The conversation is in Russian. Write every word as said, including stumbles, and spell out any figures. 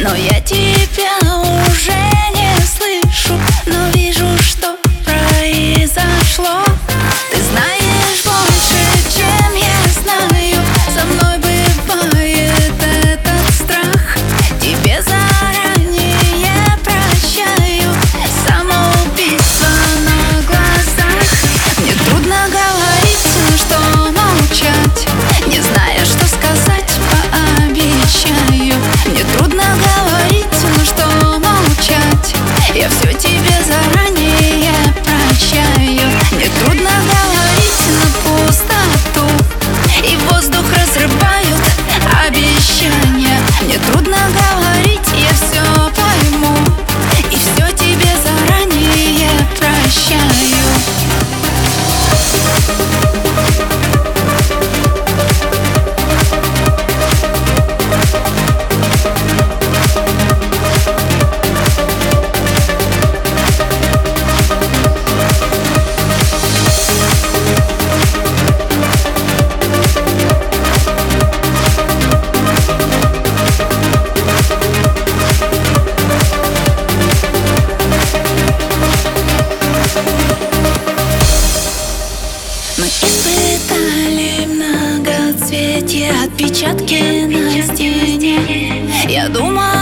но я тебя уже не слышу. Но вижу, что произошло. Ты знаешь больше, чем я знаю. Со мной бывает этот страх. Тебе заранее прощаю самоубийство на глазах. Мне трудно говорить, но что молчать, не зная, что сказать, пообещаю. Мне трудно говорить, но что молчать, я все тебе заранее прощаю. Мне трудно говорить на пустоту, и воздух разрывают обещания. Мне трудно говорить, я все пойму, и все тебе заранее прощаю. Мы испытали многоцветие, отпечатки на стене. Я думаю